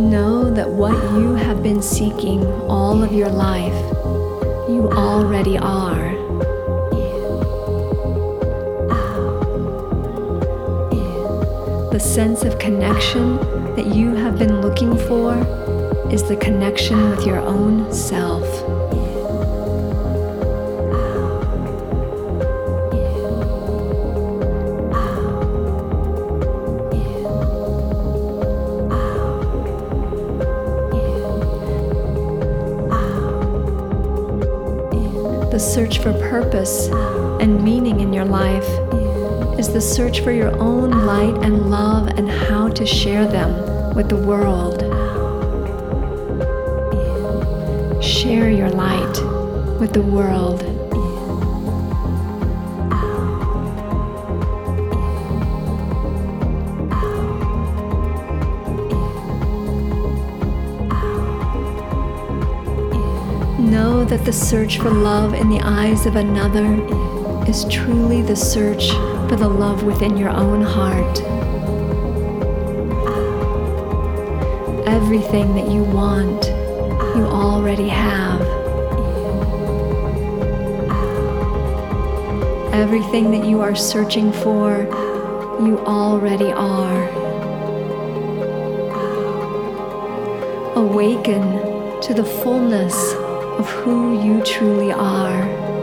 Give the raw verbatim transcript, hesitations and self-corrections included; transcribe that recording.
Know that what you have been seeking all of your life, you already are. The sense of connection that you have been looking for is the connection with your own self. The search for purpose and meaning in your life is the search for your own light and love and how to share them with the world. Share your light with the world. Know that the search for love in the eyes of another is truly the search for the love within your own heart. Everything that you want, you already have. Everything that you are searching for, you already are. Awaken to the fullness of who you truly are.